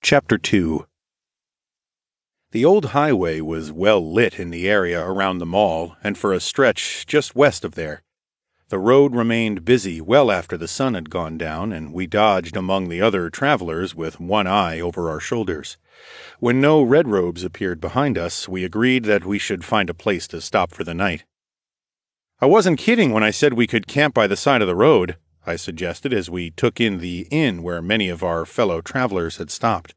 Chapter 2. The old highway was well lit in the area around the mall and for a stretch just west of there. The road remained busy well after the sun had gone down, and we dodged among the other travelers with one eye over our shoulders. When no red robes appeared behind us, we agreed that we should find a place to stop for the night. "I wasn't kidding when I said we could camp by the side of the road," I suggested as we took in the inn where many of our fellow travelers had stopped.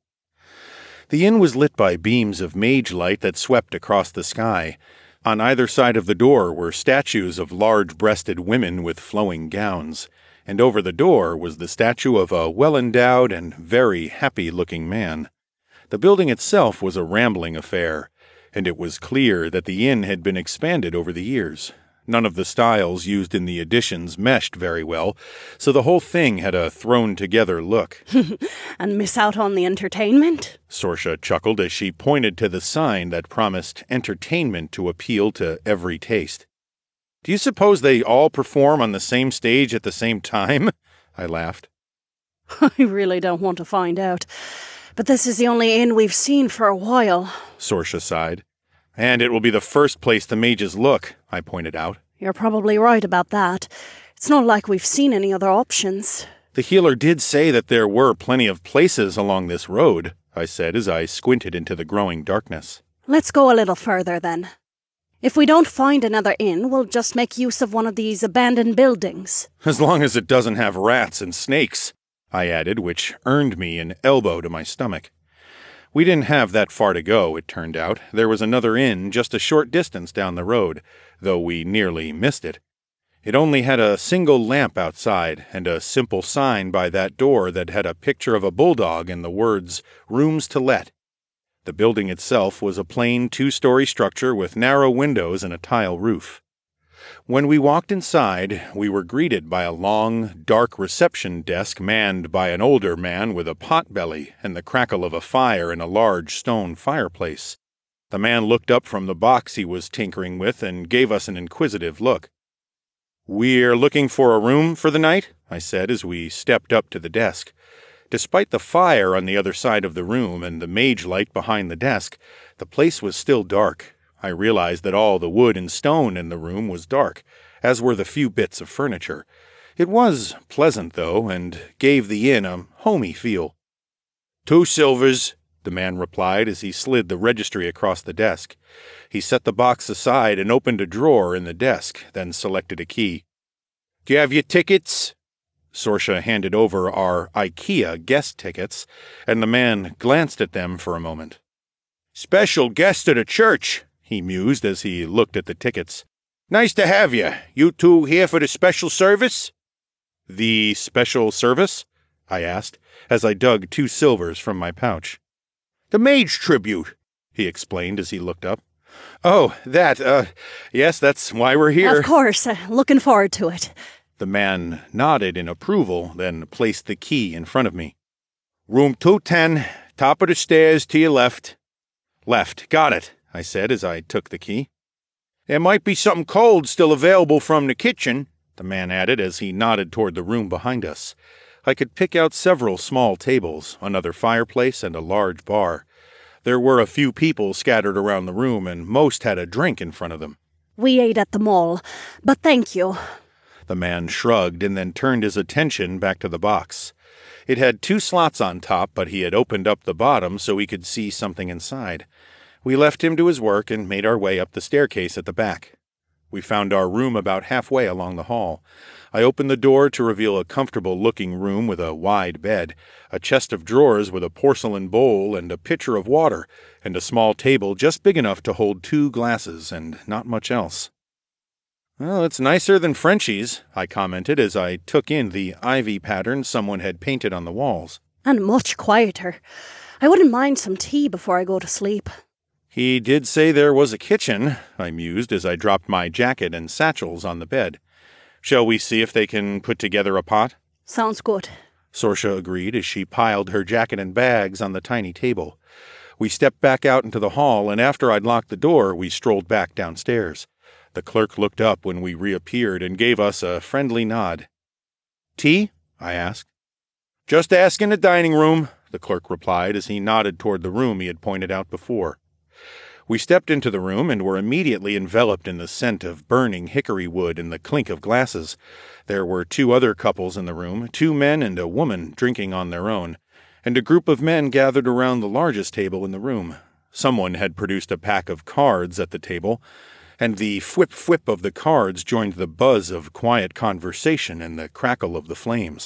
The inn was lit by beams of mage light that swept across the sky. On either side of the door were statues of large-breasted women with flowing gowns, and over the door was the statue of a well-endowed and very happy-looking man. The building itself was a rambling affair, and it was clear that the inn had been expanded over the years. None of the styles used in the additions meshed very well, so the whole thing had a thrown-together look. And miss out on the entertainment? Sorsha chuckled as she pointed to the sign that promised entertainment to appeal to every taste. "Do you suppose they all perform on the same stage at the same time?" I laughed. I really don't want to find out. But this is the only inn we've seen for a while, Sorsha sighed. "And it will be the first place the mages look," I pointed out. You're probably right about that. It's not like we've seen any other options. "The healer did say that there were plenty of places along this road," I said as I squinted into the growing darkness. Let's go a little further, then. If we don't find another inn, we'll just make use of one of these abandoned buildings. "As long as it doesn't have rats and snakes," I added, which earned me an elbow to my stomach. We didn't have that far to go, it turned out. There was another inn just a short distance down the road, though we nearly missed it. It only had a single lamp outside, and a simple sign by that door that had a picture of a bulldog and the words, "Rooms to Let." The building itself was a plain two-story structure with narrow windows and a tile roof. When we walked inside, we were greeted by a long, dark reception desk manned by an older man with a pot-belly and the crackle of a fire in a large stone fireplace. The man looked up from the box he was tinkering with and gave us an inquisitive look. "We're looking for a room for the night?" I said as we stepped up to the desk. Despite the fire on the other side of the room and the mage light behind the desk, the place was still dark. I realized that all the wood and stone in the room was dark, as were the few bits of furniture. It was pleasant, though, and gave the inn a homey feel. "2 silvers, the man replied as he slid the registry across the desk. He set the box aside and opened a drawer in the desk, then selected a key. "Do you have your tickets?" Sorsha handed over our IKEA guest tickets, and the man glanced at them for a moment. "Special guest at a church," he mused as he looked at the tickets. "Nice to have you. You two here for the special service?" "The special service?" I asked, as I dug 2 silvers from my pouch. "The mage tribute," he explained as he looked up. "Oh, that, yes, that's why we're here." Of course, looking forward to it. The man nodded in approval, then placed the key in front of me. "Room 210, top of the stairs to your left." "Left, got it," I said as I took the key. "There might be something cold still available from the kitchen," the man added as he nodded toward the room behind us. I could pick out several small tables, another fireplace, and a large bar. There were a few people scattered around the room, and most had a drink in front of them. We ate at the mall, but thank you. The man shrugged and then turned his attention back to the box. It had 2 slots on top, but he had opened up the bottom so we could see something inside. We left him to his work and made our way up the staircase at the back. We found our room about halfway along the hall. I opened the door to reveal a comfortable-looking room with a wide bed, a chest of drawers with a porcelain bowl and a pitcher of water, and a small table just big enough to hold 2 glasses and not much else. "Well, it's nicer than Frenchie's," I commented as I took in the ivy pattern someone had painted on the walls. And much quieter. I wouldn't mind some tea before I go to sleep. "He did say there was a kitchen," I mused as I dropped my jacket and satchels on the bed. "Shall we see if they can put together a pot?" Sounds good. Sorsha agreed as she piled her jacket and bags on the tiny table. We stepped back out into the hall, and after I'd locked the door, we strolled back downstairs. The clerk looked up when we reappeared and gave us a friendly nod. "Tea?" I asked. "Just ask in the dining room," the clerk replied as he nodded toward the room he had pointed out before. We stepped into the room and were immediately enveloped in the scent of burning hickory wood and the clink of glasses. There were 2 other couples in the room, 2 men and a woman drinking on their own, and a group of men gathered around the largest table in the room. Someone had produced a pack of cards at the table, and the whip-whip of the cards joined the buzz of quiet conversation and the crackle of the flames.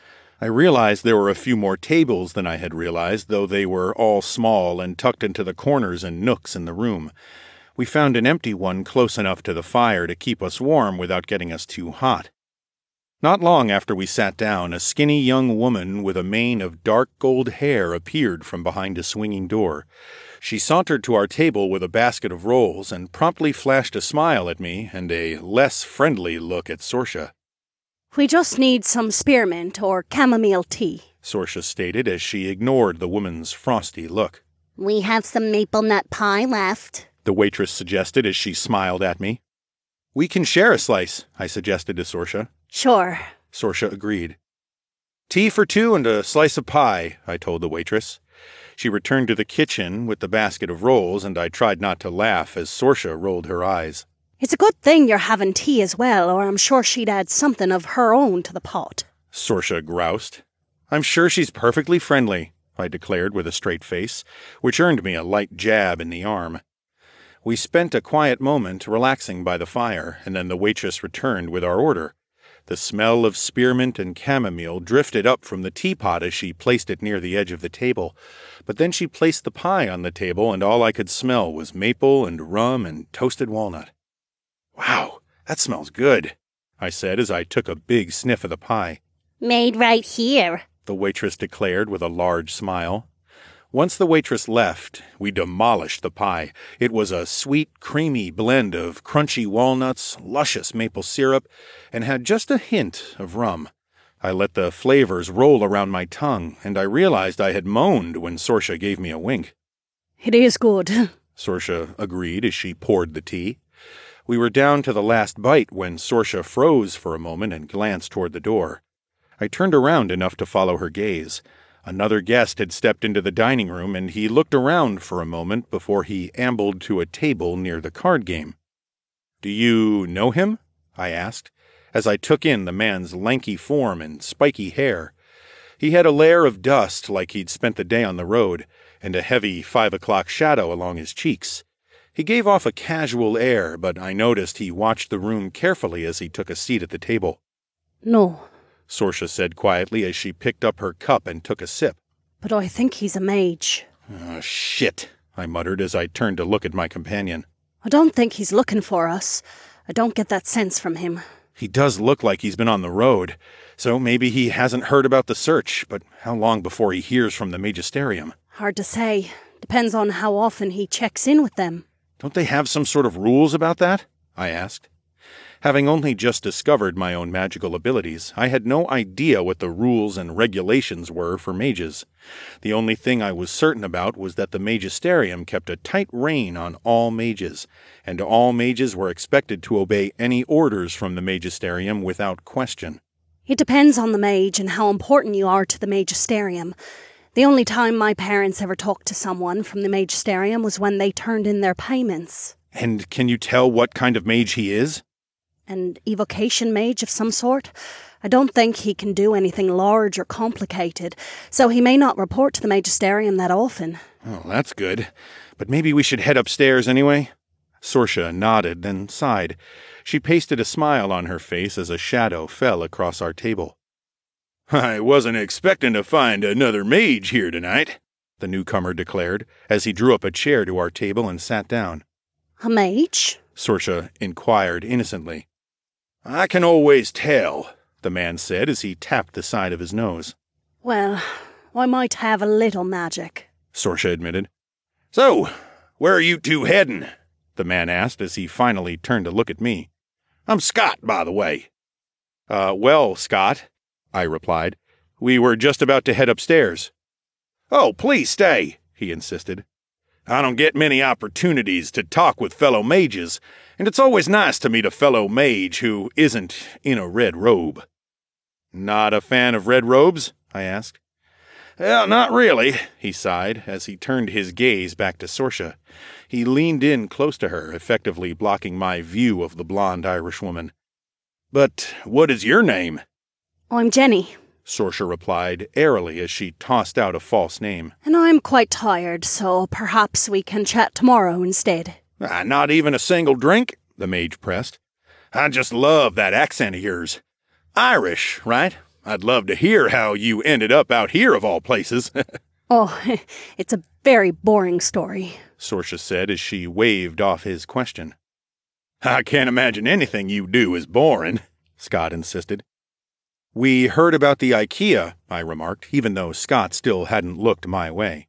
I realized there were a few more tables than I had realized, though they were all small and tucked into the corners and nooks in the room. We found an empty one close enough to the fire to keep us warm without getting us too hot. Not long after we sat down, a skinny young woman with a mane of dark gold hair appeared from behind a swinging door. She sauntered to our table with a basket of rolls and promptly flashed a smile at me and a less friendly look at Sorsha. We just need some spearmint or chamomile tea, Sorsha stated as she ignored the woman's frosty look. We have some maple nut pie left, the waitress suggested as she smiled at me. We can share a slice, I suggested to Sorsha. Sure, Sorsha agreed. Tea for 2 and a slice of pie, I told the waitress. She returned to the kitchen with the basket of rolls, and I tried not to laugh as Sorsha rolled her eyes. It's a good thing you're having tea as well, or I'm sure she'd add something of her own to the pot, Sorsha groused. I'm sure she's perfectly friendly, I declared with a straight face, which earned me a light jab in the arm. We spent a quiet moment relaxing by the fire, and then the waitress returned with our order. The smell of spearmint and chamomile drifted up from the teapot as she placed it near the edge of the table, but then she placed the pie on the table, and all I could smell was maple and rum and toasted walnut. Wow, that smells good, I said as I took a big sniff of the pie. Made right here, the waitress declared with a large smile. Once the waitress left, we demolished the pie. It was a sweet, creamy blend of crunchy walnuts, luscious maple syrup, and had just a hint of rum. I let the flavors roll around my tongue, and I realized I had moaned when Sorsha gave me a wink. It is good, Sorsha agreed as she poured the tea. We were down to the last bite when Sorsha froze for a moment and glanced toward the door. I turned around enough to follow her gaze. Another guest had stepped into the dining room, and he looked around for a moment before he ambled to a table near the card game. Do you know him? I asked, as I took in the man's lanky form and spiky hair. He had a layer of dust like he'd spent the day on the road, and a heavy 5 o'clock shadow along his cheeks. He gave off a casual air, but I noticed he watched the room carefully as he took a seat at the table. No, Sorsha said quietly as she picked up her cup and took a sip. But I think he's a mage. Oh, shit, I muttered as I turned to look at my companion. I don't think he's looking for us. I don't get that sense from him. He does look like he's been on the road, so maybe he hasn't heard about the search, but how long before he hears from the Magisterium? Hard to say. Depends on how often he checks in with them. Don't they have some sort of rules about that? I asked. Having only just discovered my own magical abilities, I had no idea what the rules and regulations were for mages. The only thing I was certain about was that the Magisterium kept a tight rein on all mages, and all mages were expected to obey any orders from the Magisterium without question. It depends on the mage and how important you are to the Magisterium. The only time my parents ever talked to someone from the Magisterium was when they turned in their payments. And can you tell what kind of mage he is? An evocation mage of some sort. I don't think he can do anything large or complicated, so he may not report to the Magisterium that often. Oh, that's good. But maybe we should head upstairs anyway? Sorsha nodded, then sighed. She pasted a smile on her face as a shadow fell across our table. I wasn't expecting to find another mage here tonight, the newcomer declared, as he drew up a chair to our table and sat down. A mage? Sorsha inquired innocently. I can always tell, the man said as he tapped the side of his nose. Well, I might have a little magic, Sorsha admitted. So, where are you two heading? The man asked as he finally turned to look at me. I'm Scott, by the way. Well, Scott, I replied. We were just about to head upstairs. Oh, please stay, he insisted. I don't get many opportunities to talk with fellow mages, and it's always nice to meet a fellow mage who isn't in a red robe. Not a fan of red robes? I asked. Well, not really, he sighed as he turned his gaze back to Sorsha. He leaned in close to her, effectively blocking my view of the blonde Irishwoman. But what is your name? I'm Jenny, Sorsha replied airily as she tossed out a false name. and I'm quite tired, so perhaps we can chat tomorrow instead. Not even a single drink? The mage pressed. I just love that accent of yours. Irish, right? I'd love to hear how you ended up out here of all places. Oh, it's a very boring story, Sorsha said as she waved off his question. I can't imagine anything you do is boring, Scott insisted. We heard about the IKEA, I remarked, even though Scott still hadn't looked my way.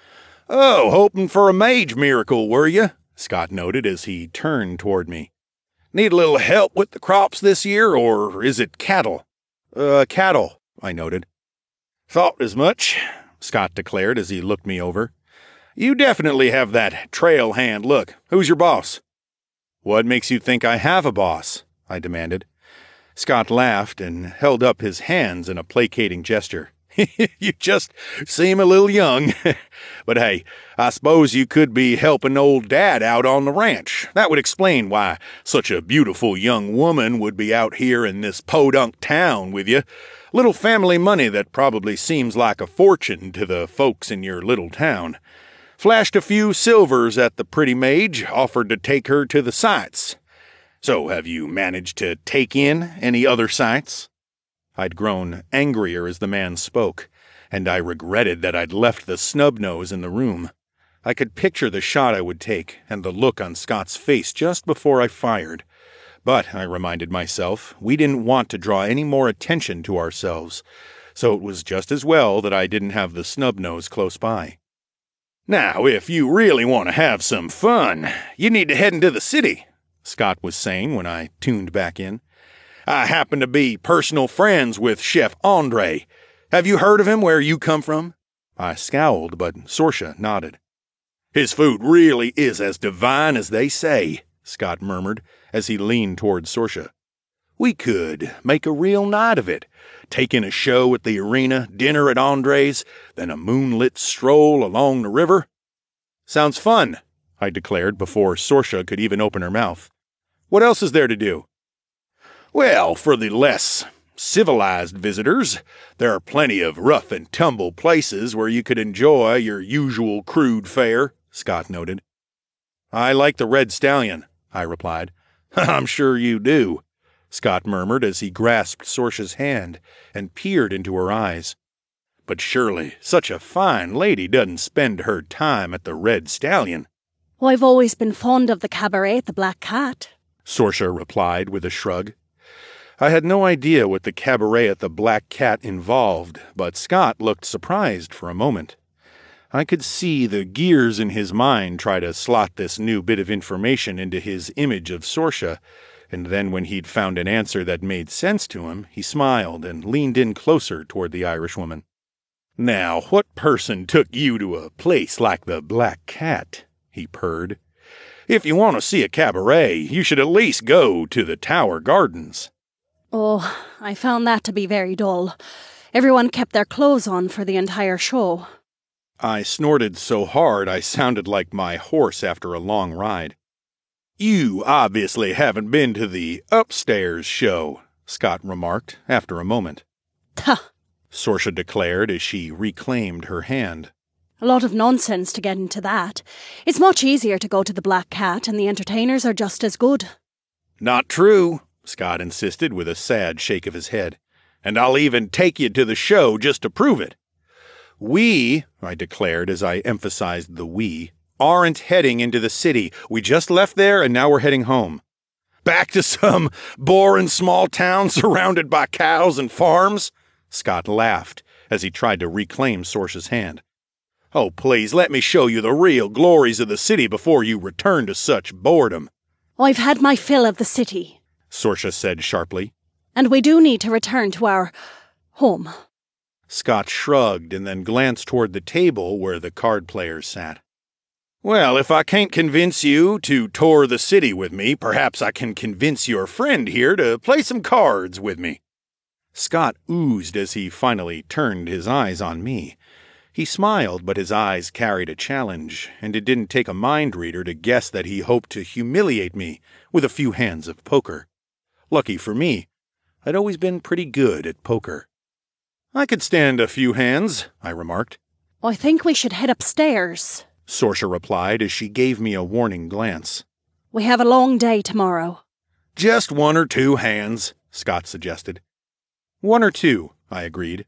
Oh, hoping for a mage miracle, were you? Scott noted as he turned toward me. Need a little help with the crops this year, or is it cattle? Cattle, I noted. Thought as much, Scott declared as he looked me over. You definitely have that trail hand look. Who's your boss? What makes you think I have a boss? I demanded. Scott laughed and held up his hands in a placating gesture. You just seem a little young. But hey, I suppose you could be helping old Dad out on the ranch. That would explain why such a beautiful young woman would be out here in this podunk town with you. Little family money that probably seems like a fortune to the folks in your little town. Flashed a few silvers at the pretty mage, offered to take her to the sights. So have you managed to take in any other sights? I'd grown angrier as the man spoke, and I regretted that I'd left the snub-nose in the room. I could picture the shot I would take and the look on Scott's face just before I fired. But, I reminded myself, we didn't want to draw any more attention to ourselves, so it was just as well that I didn't have the snub-nose close by. Now, if you really want to have some fun, you need to head into the city, Scott was saying when I tuned back in. I happen to be personal friends with Chef Andre. Have you heard of him where you come from? I scowled, but Sorsha nodded. His food really is as divine as they say, Scott murmured as he leaned toward Sorsha. We could make a real night of it, taking a show at the arena, dinner at Andre's, then a moonlit stroll along the river. Sounds fun, I declared before Sorsha could even open her mouth. What else is there to do? Well, for the less civilized visitors, there are plenty of rough and tumble places where you could enjoy your usual crude fare, Scott noted. I like the Red Stallion, I replied. I'm sure you do, Scott murmured as he grasped Sorsha's hand and peered into her eyes. But surely such a fine lady doesn't spend her time at the Red Stallion. Well, I've always been fond of the cabaret at the Black Cat, Sorsha replied with a shrug. I had no idea what the cabaret at the Black Cat involved, but Scott looked surprised for a moment. I could see the gears in his mind try to slot this new bit of information into his image of Sorsha, and then when he'd found an answer that made sense to him, he smiled and leaned in closer toward the Irishwoman. Now, what person took you to a place like the Black Cat? He purred. If you want to see a cabaret, you should at least go to the Tower Gardens. Oh, I found that to be very dull. Everyone kept their clothes on for the entire show. I snorted so hard I sounded like my horse after a long ride. You obviously haven't been to the upstairs show, Scott remarked after a moment. Tuh, Sorsha declared as she reclaimed her hand. a lot of nonsense to get into that. It's much easier to go to the Black Cat, and the entertainers are just as good. Not true, Scott insisted with a sad shake of his head. And I'll even take you to the show just to prove it. We, I declared as I emphasized the we, aren't heading into the city. We just left there and now we're heading home. Back to some boring small town surrounded by cows and farms? Scott laughed as he tried to reclaim Sorsha's hand. Oh, please, let me show you the real glories of the city before you return to such boredom. I've had my fill of the city, Sorsha said sharply. and we do need to return to our home. Scott shrugged and then glanced toward the table where the card players sat. Well, if I can't convince you to tour the city with me, perhaps I can convince your friend here to play some cards with me. Scott oozed as he finally turned his eyes on me, He smiled, but his eyes carried a challenge, and it didn't take a mind reader to guess that he hoped to humiliate me with a few hands of poker. Lucky for me, I'd always been pretty good at poker. "I could stand a few hands," I remarked. I think we should head upstairs, Sorcia replied as she gave me a warning glance. We have a long day tomorrow. "Just 1 or 2 hands," Scott suggested. 1 or 2, I agreed.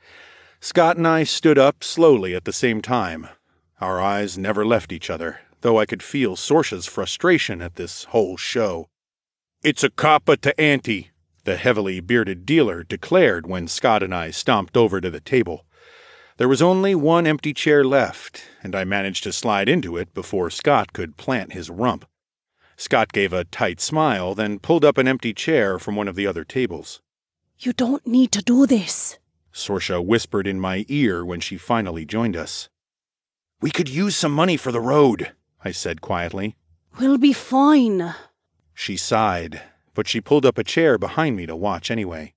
Scott and I stood up slowly at the same time. Our eyes never left each other, though I could feel Sorcia's frustration at this whole show. "It's a coppa to ante," the heavily bearded dealer declared when Scott and I stomped over to the table. There was only one empty chair left, and I managed to slide into it before Scott could plant his rump. Scott gave a tight smile, then pulled up an empty chair from one of the other tables. You don't need to do this, Sorcia whispered in my ear when she finally joined us. "We could use some money for the road," I said quietly. We'll be fine. She sighed, but she pulled up a chair behind me to watch anyway.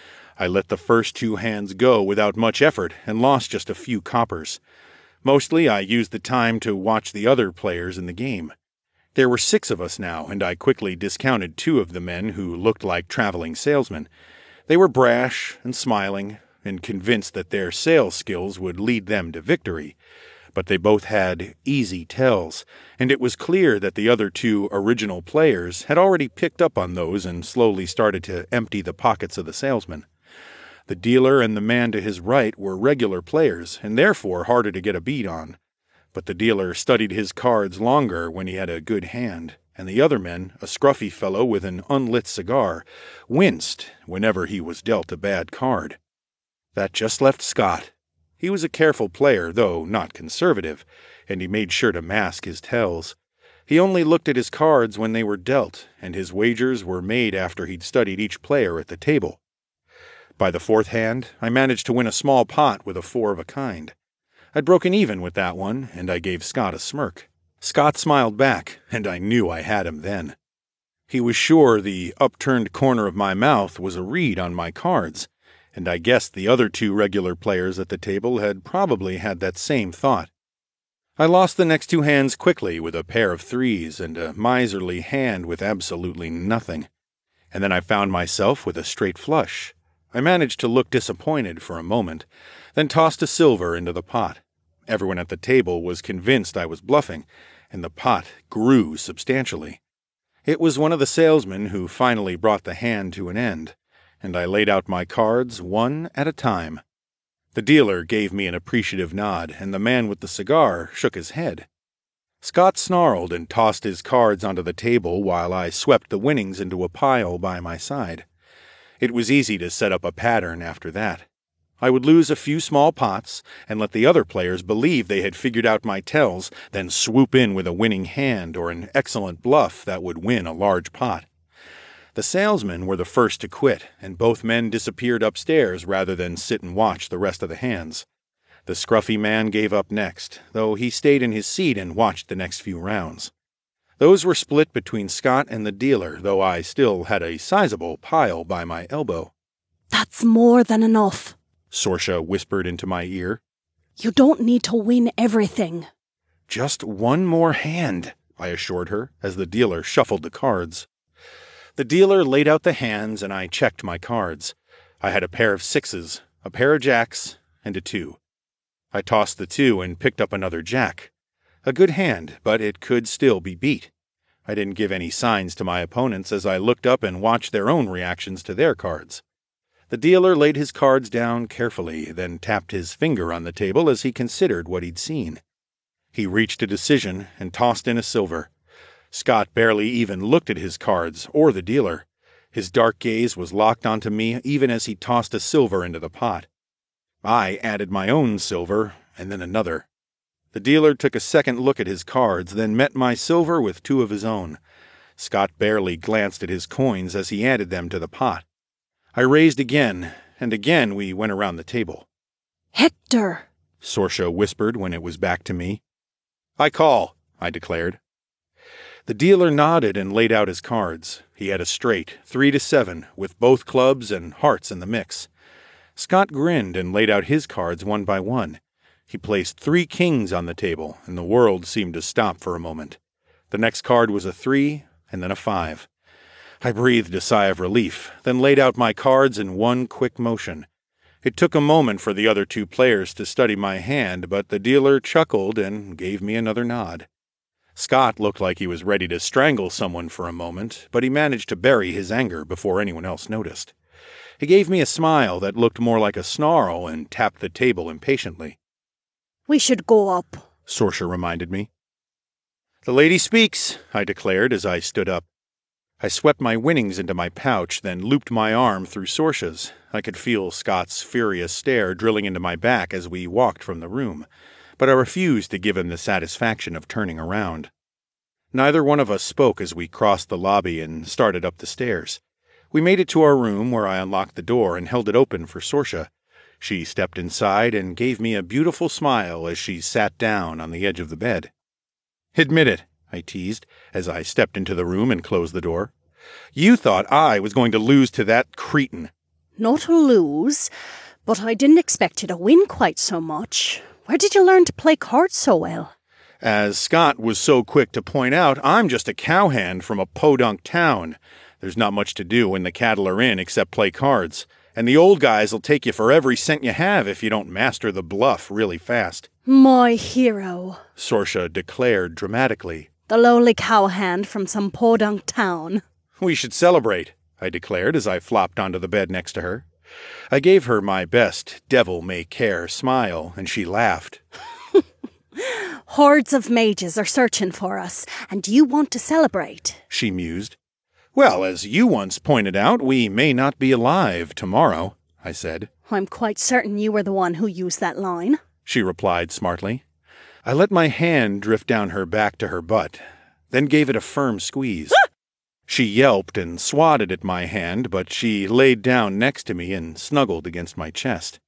I let the first 2 hands go without much effort and lost just a few coppers. Mostly I used the time to watch the other players in the game. There were 6 of us now, and I quickly discounted 2 of the men who looked like traveling salesmen. They were brash and smiling, and convinced that their sales skills would lead them to victory. But they both had easy tells, and it was clear that the other 2 original players had already picked up on those and slowly started to empty the pockets of the salesman. The dealer and the man to his right were regular players, and therefore harder to get a beat on. But the dealer studied his cards longer when he had a good hand, and the other man, a scruffy fellow with an unlit cigar, winced whenever he was dealt a bad card. That just left Scott. He was a careful player, though not conservative, and he made sure to mask his tells. He only looked at his cards when they were dealt, and his wagers were made after he'd studied each player at the table. By the 4th hand, I managed to win a small pot with a 4 of a kind. I'd broken even with that one, and I gave Scott a smirk. Scott smiled back, and I knew I had him then. He was sure the upturned corner of my mouth was a read on my cards, and I guessed the other 2 regular players at the table had probably had that same thought. I lost the next 2 hands quickly with a pair of 3s and a miserly hand with absolutely nothing. And then I found myself with a straight flush. I managed to look disappointed for a moment, then tossed a silver into the pot. Everyone at the table was convinced I was bluffing, and the pot grew substantially. It was one of the salesmen who finally brought the hand to an end, and I laid out my cards 1 at a time. The dealer gave me an appreciative nod, and the man with the cigar shook his head. Scott snarled and tossed his cards onto the table while I swept the winnings into a pile by my side. It was easy to set up a pattern after that. I would lose a few small pots and let the other players believe they had figured out my tells, then swoop in with a winning hand or an excellent bluff that would win a large pot. The salesmen were the first to quit, and both men disappeared upstairs rather than sit and watch the rest of the hands. The scruffy man gave up next, though he stayed in his seat and watched the next few rounds. Those were split between Scott and the dealer, though I still had a sizable pile by my elbow. That's more than enough, Sorcia whispered into my ear. You don't need to win everything. Just 1 more hand, I assured her, as the dealer shuffled the cards. The dealer laid out the hands, and I checked my cards. I had a pair of 6s, a pair of jacks, and a 2. I tossed the 2 and picked up another jack. A good hand, but it could still be beat. I didn't give any signs to my opponents as I looked up and watched their own reactions to their cards. The dealer laid his cards down carefully, then tapped his finger on the table as he considered what he'd seen. He reached a decision and tossed in a silver. Scott barely even looked at his cards or the dealer. His dark gaze was locked onto me even as he tossed a silver into the pot. I added my own silver, and then another. The dealer took a second look at his cards, then met my silver with 2 of his own. Scott barely glanced at his coins as he added them to the pot. I raised again, and again we went around the table. Hector, Sorcia whispered when it was back to me. I call, I declared. The dealer nodded and laid out his cards. He had a straight, 3 to 7, with both clubs and hearts in the mix. Scott grinned and laid out his cards one by one. He placed 3 kings on the table, and the world seemed to stop for a moment. The next card was a 3, and then a 5. I breathed a sigh of relief, then laid out my cards in one quick motion. It took a moment for the other 2 players to study my hand, but the dealer chuckled and gave me another nod. Scott looked like he was ready to strangle someone for a moment, but he managed to bury his anger before anyone else noticed. He gave me a smile that looked more like a snarl and tapped the table impatiently. We should go up, Sorsha reminded me. The lady speaks, I declared as I stood up. I swept my winnings into my pouch, then looped my arm through Sorsha's. I could feel Scott's furious stare drilling into my back as we walked from the room, but I refused to give him the satisfaction of turning around. Neither one of us spoke as we crossed the lobby and started up the stairs. We made it to our room, where I unlocked the door and held it open for Sorsha. She stepped inside and gave me a beautiful smile as she sat down on the edge of the bed. "Admit it," I teased, as I stepped into the room and closed the door. "You thought I was going to lose to that cretin." Not lose, but I didn't expect you to win quite so much. Where did you learn to play cards so well? As Scott was so quick to point out, I'm just a cowhand from a podunk town. There's not much to do when the cattle are in except play cards. And the old guys will take you for every cent you have if you don't master the bluff really fast. My hero, Sorsha declared dramatically. The lowly cowhand from some podunk town. We should celebrate, I declared as I flopped onto the bed next to her. I gave her my best devil-may-care smile, and she laughed. Hordes of mages are searching for us, and you want to celebrate, she mused. Well, as you once pointed out, we may not be alive tomorrow, I said. I'm quite certain you were the one who used that line, she replied smartly. I let my hand drift down her back to her butt, then gave it a firm squeeze. She yelped and swatted at my hand, but she laid down next to me and snuggled against my chest.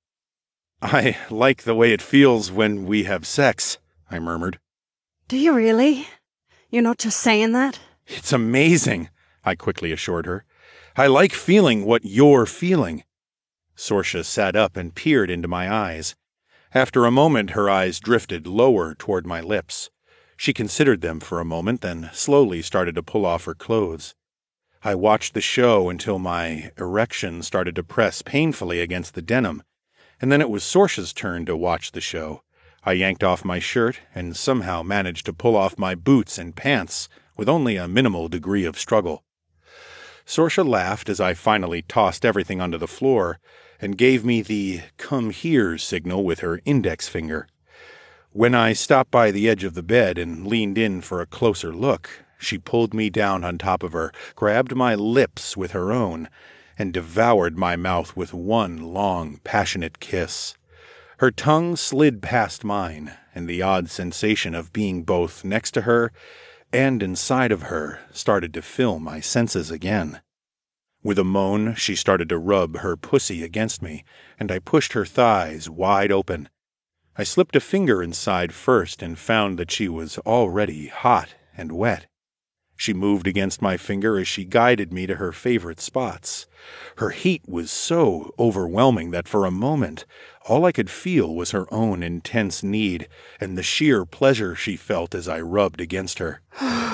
I like the way it feels when we have sex, I murmured. Do you really? You're not just saying that? It's amazing, I quickly assured her. I like feeling what you're feeling. Sorsha sat up and peered into my eyes. After a moment, her eyes drifted lower toward my lips. She considered them for a moment, then slowly started to pull off her clothes. I watched the show until my erection started to press painfully against the denim, and then it was Sorsha's turn to watch the show. I yanked off my shirt and somehow managed to pull off my boots and pants with only a minimal degree of struggle. Sorsha laughed as I finally tossed everything onto the floor and gave me the "come here" signal with her index finger. When I stopped by the edge of the bed and leaned in for a closer look, she pulled me down on top of her, grabbed my lips with her own, and devoured my mouth with one long, passionate kiss. Her tongue slid past mine, and the odd sensation of being both next to her and inside of her started to fill my senses again. With a moan, she started to rub her pussy against me, and I pushed her thighs wide open. I slipped a finger inside first and found that she was already hot and wet. She moved against my finger as she guided me to her favorite spots. Her heat was so overwhelming that for a moment, all I could feel was her own intense need and the sheer pleasure she felt as I rubbed against her.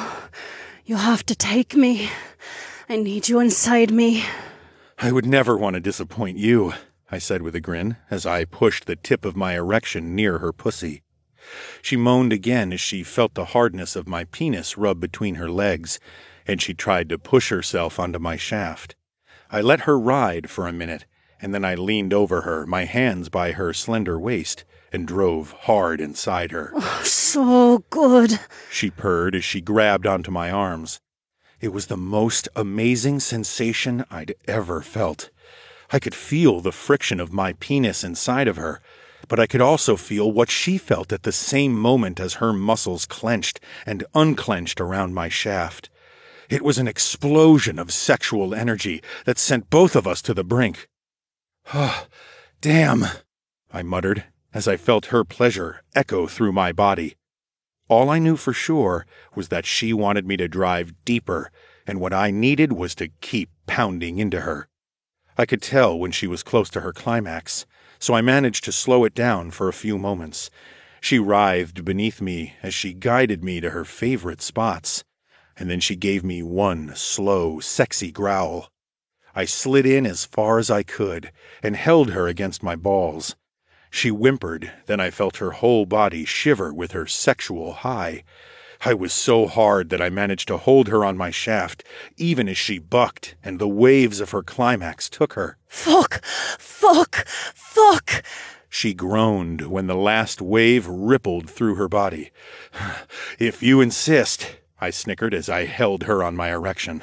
You have to take me. I need you inside me. I would never want to disappoint you, I said with a grin as I pushed the tip of my erection near her pussy. She moaned again as she felt the hardness of my penis rub between her legs, and she tried to push herself onto my shaft. I let her ride for a minute, and then I leaned over her, my hands by her slender waist, and drove hard inside her. Oh, so good, she purred as she grabbed onto my arms. It was the most amazing sensation I'd ever felt. I could feel the friction of my penis inside of her, but I could also feel what she felt at the same moment as her muscles clenched and unclenched around my shaft. It was an explosion of sexual energy that sent both of us to the brink. "Oh, damn," I muttered as I felt her pleasure echo through my body. All I knew for sure was that she wanted me to drive deeper, and what I needed was to keep pounding into her. I could tell when she was close to her climax. so I managed to slow it down for a few moments. She writhed beneath me as she guided me to her favorite spots, and then she gave me one slow, sexy growl. I slid in as far as I could and held her against my balls. She whimpered, then I felt her whole body shiver with her sexual high. I was so hard that I managed to hold her on my shaft, even as she bucked and the waves of her climax took her. Fuck! Fuck! Fuck! She groaned when the last wave rippled through her body. If you insist, I snickered as I held her on my erection.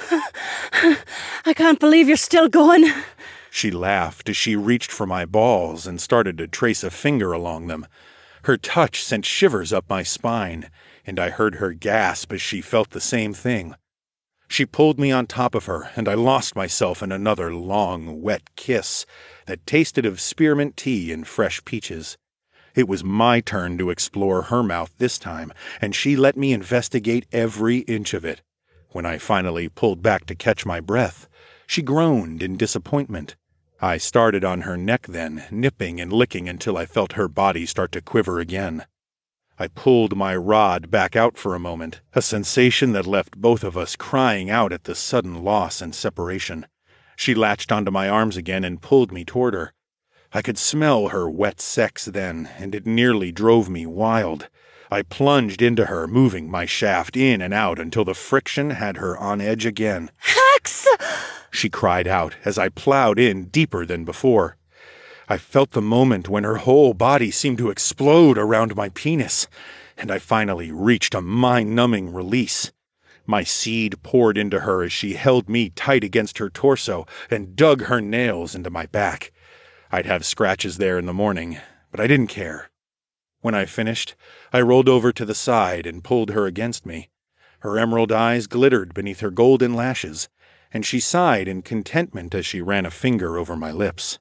I can't believe you're still going. She laughed as she reached for my balls and started to trace a finger along them. Her touch sent shivers up my spine, and I heard her gasp as she felt the same thing. She pulled me on top of her, and I lost myself in another long, wet kiss that tasted of spearmint tea and fresh peaches. It was my turn to explore her mouth this time, and she let me investigate every inch of it. When I finally pulled back to catch my breath, she groaned in disappointment. I started on her neck then, nipping and licking until I felt her body start to quiver again. I pulled my rod back out for a moment, a sensation that left both of us crying out at the sudden loss and separation. She latched onto my arms again and pulled me toward her. I could smell her wet sex then, and it nearly drove me wild. I plunged into her, moving my shaft in and out until the friction had her on edge again. Hex! She cried out as I plowed in deeper than before. I felt the moment when her whole body seemed to explode around my penis, and I finally reached a mind-numbing release. My seed poured into her as she held me tight against her torso and dug her nails into my back. I'd have scratches there in the morning, but I didn't care. When I finished, I rolled over to the side and pulled her against me. Her emerald eyes glittered beneath her golden lashes, and she sighed in contentment as she ran a finger over my lips.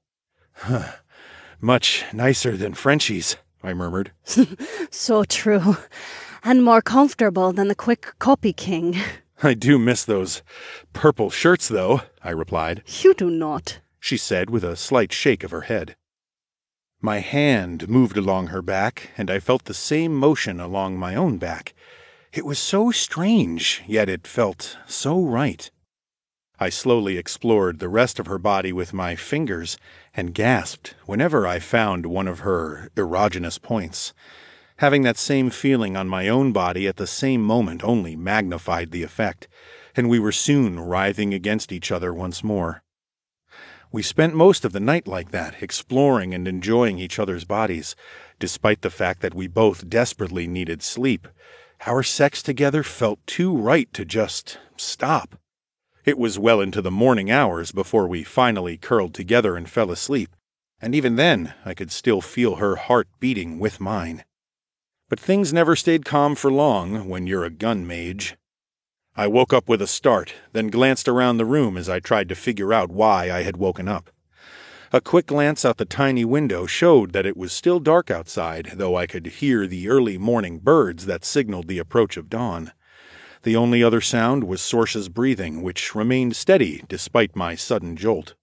Much nicer than Frenchie's, I murmured. So true. And more comfortable than the quick copy king. I do miss those purple shirts, though, I replied. You do not, She said with a slight shake of her head. My hand moved along her back, and I felt the same motion along my own back. It was so strange, yet it felt so right. I slowly explored the rest of her body with my fingers and gasped whenever I found one of her erogenous points. Having that same feeling on my own body at the same moment only magnified the effect, and we were soon writhing against each other once more. We spent most of the night like that, exploring and enjoying each other's bodies, despite the fact that we both desperately needed sleep. Our sex together felt too right to just stop. It was well into the morning hours before we finally curled together and fell asleep, and even then I could still feel her heart beating with mine. But things never stayed calm for long when you're a gun mage. I woke up with a start, then glanced around the room as I tried to figure out why I had woken up. A quick glance out the tiny window showed that it was still dark outside, though I could hear the early morning birds that signaled the approach of dawn. The only other sound was Sorcia's breathing, which remained steady despite my sudden jolt.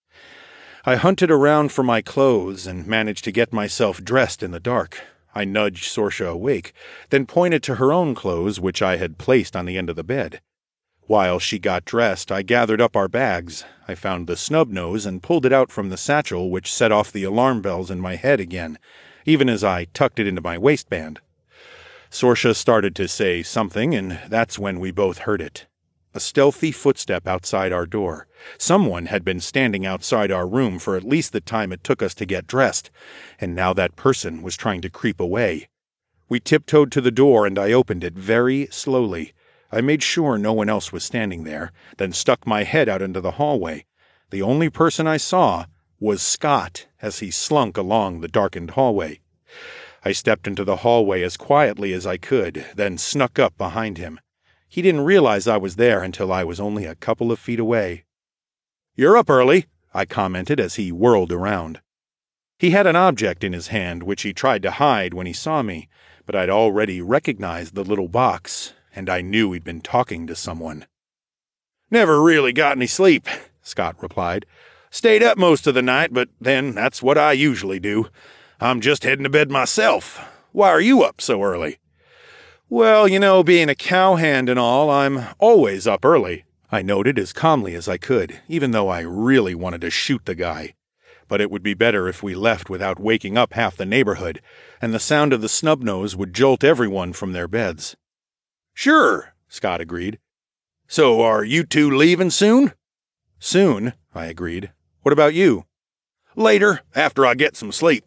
I hunted around for my clothes and managed to get myself dressed in the dark. I nudged Sorcia awake, then pointed to her own clothes, which I had placed on the end of the bed. While she got dressed, I gathered up our bags. I found the snub nose and pulled it out from the satchel, which set off the alarm bells in my head again, even as I tucked it into my waistband. Sorcia started to say something, and that's when we both heard it. A stealthy footstep outside our door. Someone had been standing outside our room for at least the time it took us to get dressed, and now that person was trying to creep away. We tiptoed to the door, and I opened it very slowly. I made sure no one else was standing there, then stuck my head out into the hallway. The only person I saw was Scott as he slunk along the darkened hallway. I stepped into the hallway as quietly as I could, then snuck up behind him. He didn't realize I was there until I was only a couple of feet away. "You're up early," I commented as he whirled around. He had an object in his hand which he tried to hide when he saw me, but I'd already recognized the little box, and I knew he'd been talking to someone. "Never really got any sleep," Scott replied. Stayed up most of the night, but then that's what I usually do. I'm just heading to bed myself. Why are you up so early?" "Well, being a cowhand and all, I'm always up early," I noted as calmly as I could, even though I really wanted to shoot the guy. But it would be better if we left without waking up half the neighborhood, and the sound of the snub-nose would jolt everyone from their beds. "Sure," Scott agreed. "So are you two leaving soon?" "Soon," I agreed. "What about you?" "Later, after I get some sleep."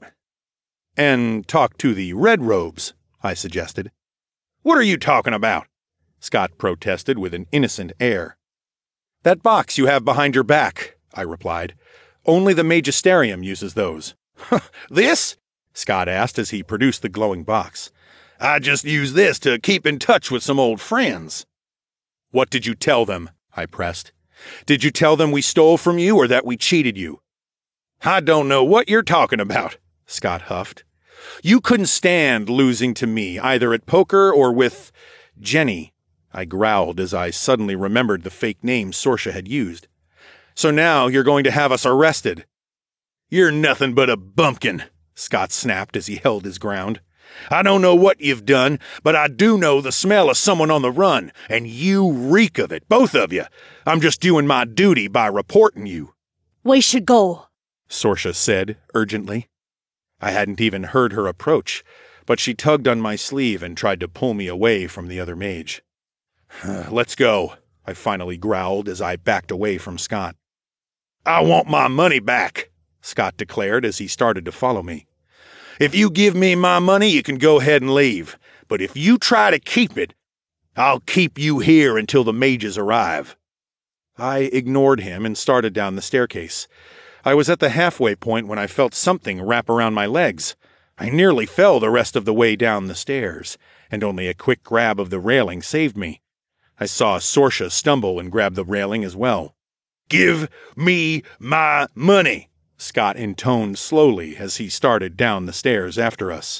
"And talk to the red robes," I suggested. "What are you talking about?" Scott protested with an innocent air. "That box you have behind your back," I replied. "Only the Magisterium uses those." "This?" Scott asked as he produced the glowing box. "I just use this to keep in touch with some old friends." "What did you tell them?" I pressed. "Did you tell them we stole from you or that we cheated you?" "I don't know what you're talking about," Scott huffed. "You couldn't stand losing to me, either at poker or with Jenny," I growled as I suddenly remembered the fake name Sorsha had used. "So now you're going to have us arrested." "You're nothing but a bumpkin," Scott snapped as he held his ground. "I don't know what you've done, but I do know the smell of someone on the run, and you reek of it, both of you. I'm just doing my duty by reporting you." "We should go," Sorsha said urgently. I hadn't even heard her approach, but she tugged on my sleeve and tried to pull me away from the other mage. "Let's go," I finally growled as I backed away from Scott. "I want my money back," Scott declared as he started to follow me. "If you give me my money, you can go ahead and leave. But if you try to keep it, I'll keep you here until the mages arrive." I ignored him and started down the staircase. I was at the halfway point when I felt something wrap around my legs. I nearly fell the rest of the way down the stairs, and only a quick grab of the railing saved me. I saw Sorsha stumble and grab the railing as well. "Give me my money," Scott intoned slowly as he started down the stairs after us.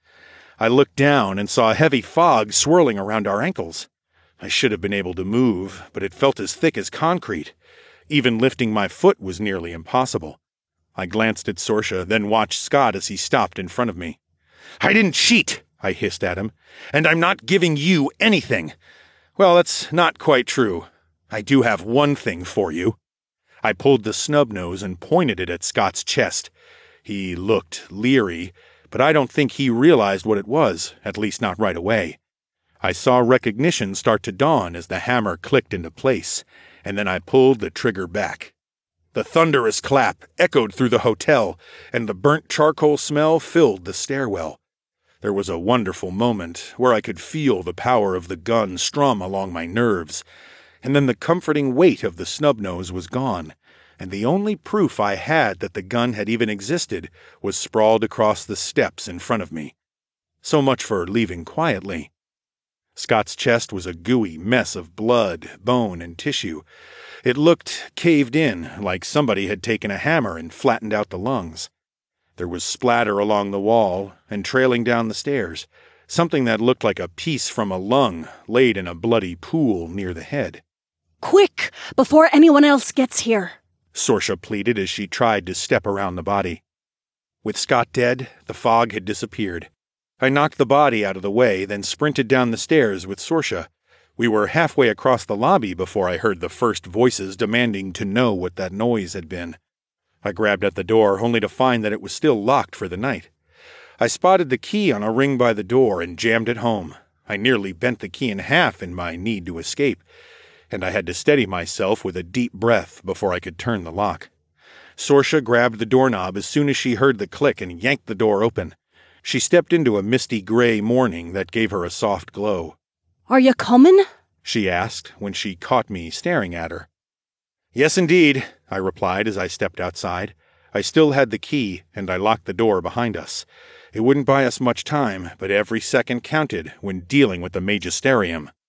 I looked down and saw a heavy fog swirling around our ankles. I should have been able to move, but it felt as thick as concrete. Even lifting my foot was nearly impossible. I glanced at Sorsha, then watched Scott as he stopped in front of me. "I didn't cheat," I hissed at him, "and I'm not giving you anything." "Well, that's not quite true. I do have one thing for you." I pulled the snub nose and pointed it at Scott's chest. He looked leery, but I don't think he realized what it was, at least not right away. I saw recognition start to dawn as the hammer clicked into place, and then I pulled the trigger back. The thunderous clap echoed through the hotel, and the burnt charcoal smell filled the stairwell. There was a wonderful moment where I could feel the power of the gun strum along my nerves, and then the comforting weight of the snub-nose was gone, and the only proof I had that the gun had even existed was sprawled across the steps in front of me. So much for leaving quietly. Scott's chest was a gooey mess of blood, bone, and tissue. It looked caved in, like somebody had taken a hammer and flattened out the lungs. There was splatter along the wall and trailing down the stairs, something that looked like a piece from a lung laid in a bloody pool near the head. "Quick, before anyone else gets here," Sorsha pleaded as she tried to step around the body. With Scott dead, the fog had disappeared. I knocked the body out of the way, then sprinted down the stairs with Sorsha. We were halfway across the lobby before I heard the first voices demanding to know what that noise had been. I grabbed at the door, only to find that it was still locked for the night. I spotted the key on a ring by the door and jammed it home. I nearly bent the key in half in my need to escape, and I had to steady myself with a deep breath before I could turn the lock. Sorsha grabbed the doorknob as soon as she heard the click and yanked the door open. She stepped into a misty gray morning that gave her a soft glow. "Are you coming?" she asked when she caught me staring at her. "Yes, indeed," I replied as I stepped outside. I still had the key, and I locked the door behind us. It wouldn't buy us much time, but every second counted when dealing with the Magisterium.